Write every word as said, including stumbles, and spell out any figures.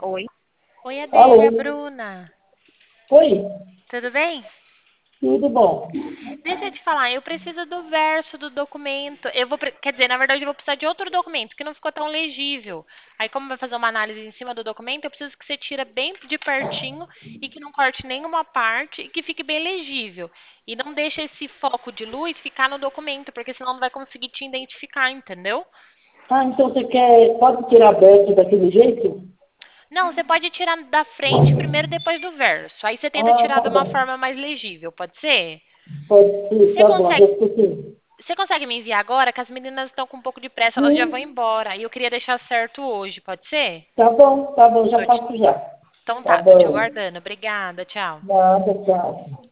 Oi. Oi, Alô? Adélia, Bruna. Oi? Tudo bem? Tudo bom? Deixa eu te falar, eu preciso do verso do documento. Eu vou, pre- quer dizer, na verdade, eu vou precisar de outro documento que não ficou tão legível. Aí, como vai fazer uma análise em cima do documento, eu preciso que você tira bem de pertinho e que não corte nenhuma parte e que fique bem legível. E não deixe esse foco de luz ficar no documento, porque senão não vai conseguir te identificar, entendeu? Ah, então você quer, pode tirar aberto daquele jeito? Não, você pode tirar da frente primeiro, depois do verso. Aí você tenta Ah, tirar tá de uma bom. forma mais legível, pode ser? Pode ser, Você tá bom, já consegue, escutei. você consegue me enviar agora? Que as meninas estão com um pouco de pressa, elas já vão Sim, embora. E eu queria deixar certo hoje, pode ser? tá bom, tá bom, já Tô te- faço já. Então Tá tá, tô te bom. aguardando. Obrigada, tchau. Nada, tchau.